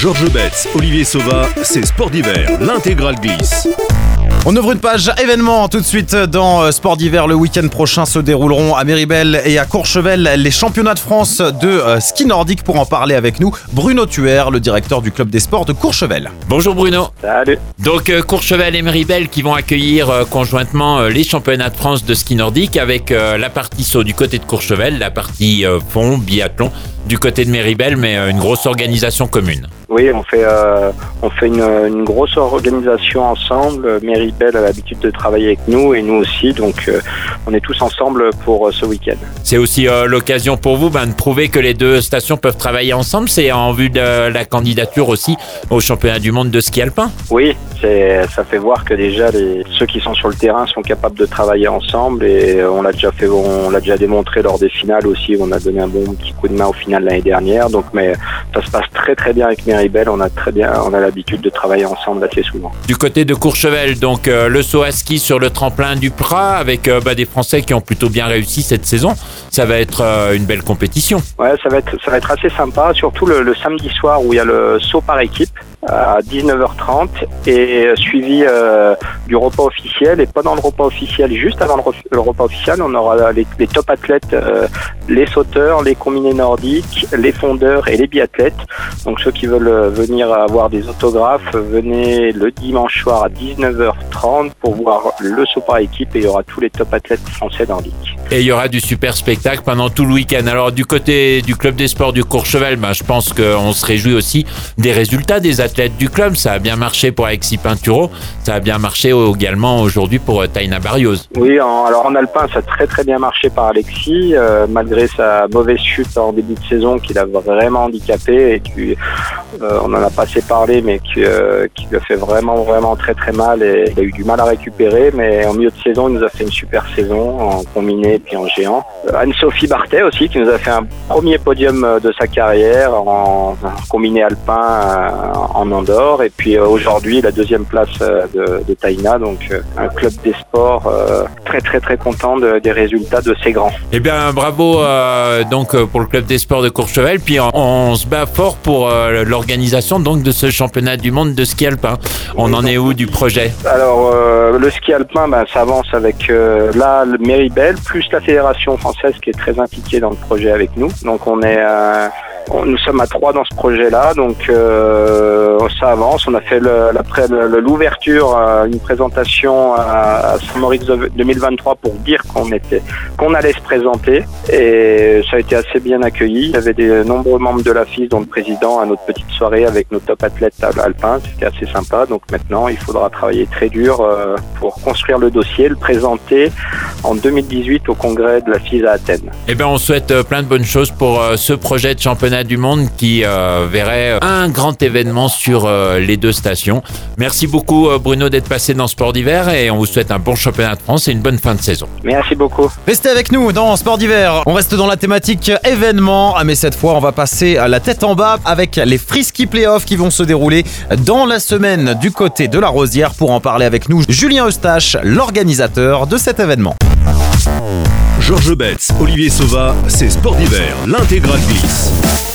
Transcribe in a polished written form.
Georges Betts, Olivier Sauva, c'est Sport d'hiver, l'intégrale glisse. On ouvre une page événement tout de suite dans Sport d'hiver. Le week-end prochain se dérouleront à Méribel et à Courchevel les championnats de France de ski nordique. Pour en parler avec nous, Bruno Thuer, le directeur du club des sports de Courchevel. Bonjour Bruno. Salut. Donc Courchevel et Méribel qui vont accueillir conjointement les championnats de France de ski nordique avec la partie saut du côté de Courchevel, la partie fond, biathlon du côté de Méribel, mais une grosse organisation commune. Oui, on fait une grosse organisation ensemble. Méribel a l'habitude de travailler avec nous et nous aussi, donc on est tous ensemble pour ce week-end. C'est aussi l'occasion pour vous de prouver que les deux stations peuvent travailler ensemble. C'est en vue de la candidature aussi au championnat du monde de ski alpin. Oui, ça fait voir que déjà ceux qui sont sur le terrain sont capables de travailler ensemble et on l'a déjà démontré lors des finales aussi. On a donné un bon petit coup de main au final l'année dernière. Donc, mais ça se passe très très bien avec Méribel. On a l'habitude de travailler ensemble assez souvent. Du côté de Courchevel, donc le saut à ski sur le tremplin du Prat avec des Français qui ont plutôt bien réussi cette saison. Ça va être une belle compétition. Ouais, ça va être assez sympa, surtout le samedi soir où il y a le saut par équipe à 19h30 et suivi du repas officiel. Et pendant le repas officiel, juste avant le repas officiel, on aura les top athlètes, les sauteurs, les combinés nordiques, les fondeurs et les biathlètes. Donc ceux qui veulent venir avoir des autographes, venez le dimanche soir à 19h30 pour voir le saut par équipe et il y aura tous les top athlètes français nordiques. Et il y aura du super spectacle pendant tout le week-end. Alors du côté du club des sports du Courchevel, je pense qu'on se réjouit aussi des résultats des athlètes du club. Ça a bien marché pour Alexis Pinturo, ça a bien marché également aujourd'hui pour Taina Barrios. Oui, alors en alpin, ça a très très bien marché par Alexis, malgré sa mauvaise chute en début de saison qui l'a vraiment handicapé et qui, on en a pas assez parlé, mais qui lui a fait vraiment très très mal et il a eu du mal à récupérer, mais en milieu de saison, il nous a fait une super saison en combiné et puis en géant. Anne-Sophie Bartet aussi, qui nous a fait un premier podium de sa carrière en combiné alpin en Andorre, et puis aujourd'hui la deuxième place de Taina, donc un club des sports très content des résultats de ces grands. Eh bien bravo donc pour le club des sports de Courchevel, puis on se bat fort pour l'organisation donc de ce championnat du monde de ski alpin. On en est où du projet? Alors le ski alpin, ça avance avec le Méribel plus la fédération française qui est très impliquée dans le projet avec nous. Donc nous sommes à 3 dans ce projet-là, donc ça avance. On a fait l'ouverture, une présentation à Saint-Maurice 2023 pour dire qu'on allait se présenter, et ça a été assez bien accueilli. Il y avait de nombreux membres de la FIS, dont le président, à notre petite soirée avec nos top athlètes alpins. C'était assez sympa. Donc maintenant, il faudra travailler très dur pour construire le dossier, le présenter en 2018 au congrès de la FIS à Athènes. Eh bien, on souhaite plein de bonnes choses pour ce projet de championnat du monde qui verrait un grand événement sur les deux stations. Merci beaucoup Bruno d'être passé dans Sport d'hiver et on vous souhaite un bon championnat de France et une bonne fin de saison. Merci beaucoup. Restez avec nous dans Sport d'hiver. On reste dans la thématique événement, mais cette fois on va passer à la tête en bas avec les free-ski playoffs qui vont se dérouler dans la semaine du côté de la Rosière. Pour en parler avec nous, Julien Eustache, l'organisateur de cet événement. Georges Betts, Olivier Sauva, c'est Sport d'hiver, l'intégrale glisse.